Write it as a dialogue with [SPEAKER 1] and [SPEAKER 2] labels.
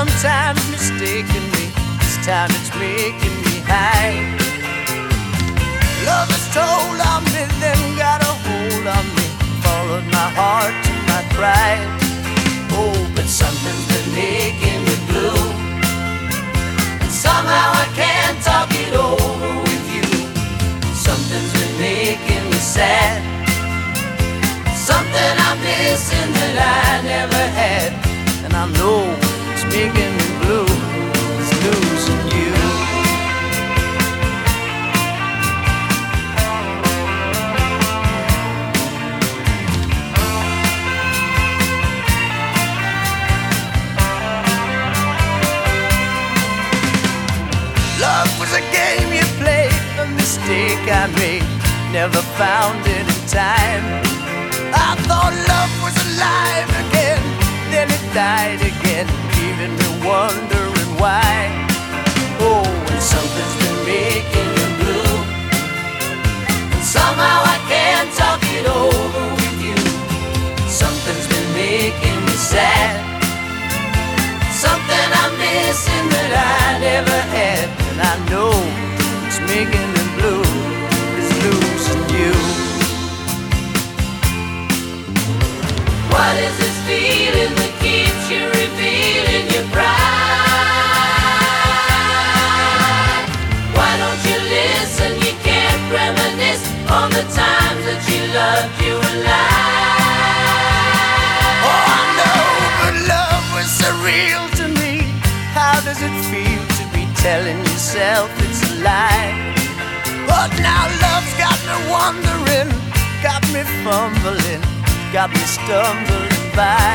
[SPEAKER 1] sometimes mistaken me. This time it's making me high. Love has told on me, then got a hold on me, followed my heart to my pride. Oh, but something's been making me blue, and somehow I can't talk it over with you. Something's been making me sad, something I'm missing that I never had. And I know it's making me blue, it's losing you. Love was a game you played, a mistake I made, never found it in time. I thought love was alive again, then it died again, leaving me wondering why. Oh, and something's been making me blue, and somehow I can't talk it over with you. Something's been making me sad, something I'm missing that I never had. And I know it's making me blue, it's losing you.
[SPEAKER 2] What is this feeling that keeps you revealing your pride? Why don't you listen? You can't reminisce on the times that you loved you alive.
[SPEAKER 1] Oh, I know, but love was surreal to me. How does it feel to be telling yourself it's a lie? But now love's got me wondering, got me fumbling, got me stumbling by.